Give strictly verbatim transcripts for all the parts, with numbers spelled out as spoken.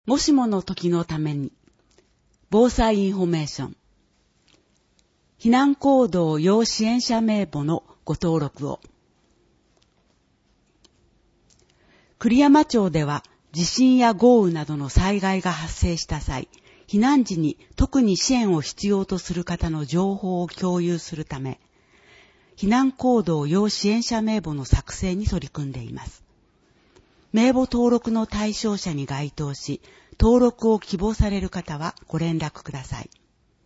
もしもの時のために、防災インフォメーション。避難行動要支援者名簿のご登録を。栗山町では地震や豪雨などの災害が発生した際、避難時に特に支援を必要とする方の情報を共有するため、避難行動要支援者名簿の作成に取り組んでいます。名簿登録の対象者に該当し、登録を希望される方はご連絡ください。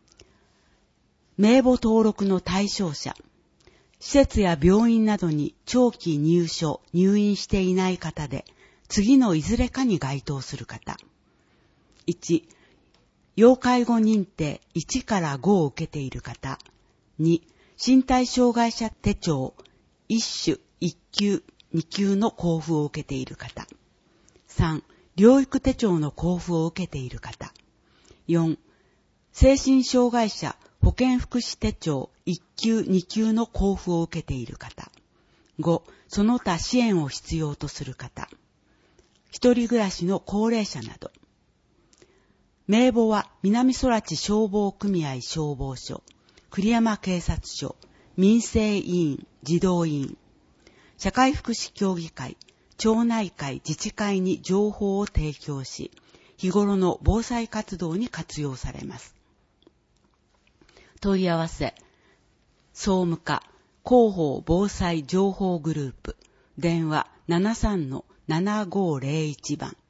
名簿登録の対象者、施設や病院などに長期入所、入院していない方で、次のいずれかに該当する方。いち、要介護認定いちからごを受けている方。に、身体障害者手帳いち種いっ級、に級の交付を受けている方。さん、療育手帳の交付を受けている方。よん、精神障害者保健福祉手帳いっ級、に級の交付を受けている方。ご、その他支援を必要とする方。一人暮らしの高齢者など。名簿は南空知消防組合消防署、栗山警察署、民生委員、児童委員、社会福祉協議会、町内会、自治会に情報を提供し、日頃の防災活動に活用されます。問い合わせ、総務課、広報防災情報グループ、電話 ななさんのななごぜろいち 番。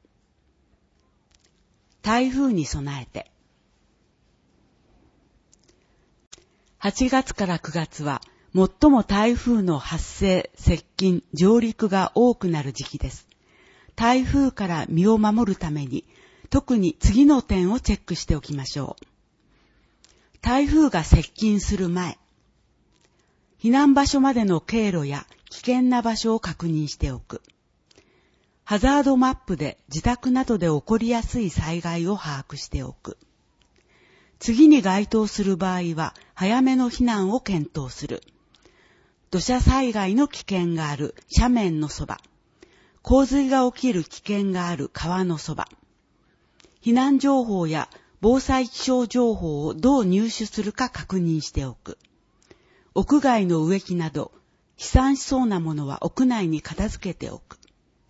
台風に備えて。はちがつからくがつは、最も台風の発生、接近、上陸が多くなる時期です。台風から身を守るために、特に次の点をチェックしておきましょう。台風が接近する前、避難場所までの経路や危険な場所を確認しておく。ハザードマップで自宅などで起こりやすい災害を把握しておく。次に該当する場合は、早めの避難を検討する。土砂災害の危険がある斜面のそば、洪水が起きる危険がある川のそば、避難情報や防災気象情報をどう入手するか確認しておく。屋外の植木など、飛散しそうなものは屋内に片付けておく。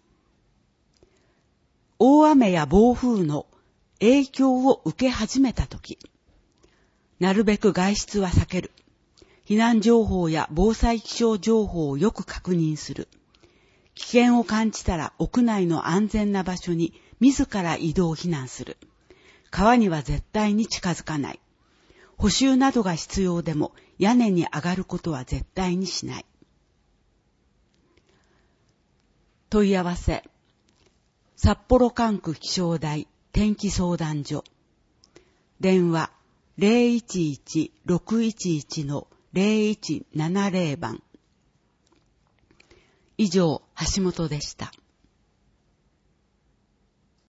大雨や暴風の影響を受け始めたとき、なるべく外出は避ける。避難情報や防災気象情報をよく確認する。危険を感じたら屋内の安全な場所に自ら移動避難する。川には絶対に近づかない。補修などが必要でも屋根に上がることは絶対にしない。問い合わせ。札幌管区気象台天気相談所。電話 ゼロいちいち ろくいちいち のゼロいちななゼロ 番。以上、橋本でした。